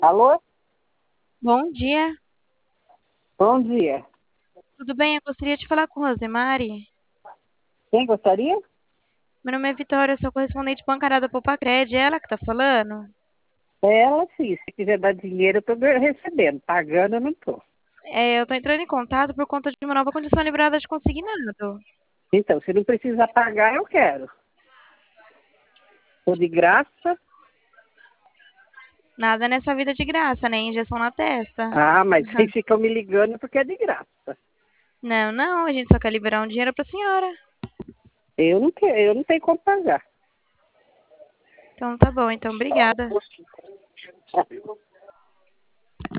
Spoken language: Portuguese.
Alô? Bom dia, Bom dia. tudo bem? Eu gostaria de falar com Rosemary. Quem gostaria? Meu nome é Vitória, eu sou correspondente bancária da Poupa-Cred. É ela que tá falando? É ela sim. Se quiser dar dinheiro, eu estou recebendo. Pagando, eu não estou. Eu tô entrando em contato por conta de uma nova condição liberada de consignado. Então, se não precisa pagar, eu quero. Estou de graça. Nada nessa vida de graça, né? Injeção na testa. Ah, mas vocês ficam me ligando porque é de graça. Não, não, a gente só quer liberar um dinheiro pra senhora. Eu não quero, eu não tenho como pagar. Então tá bom, então obrigada.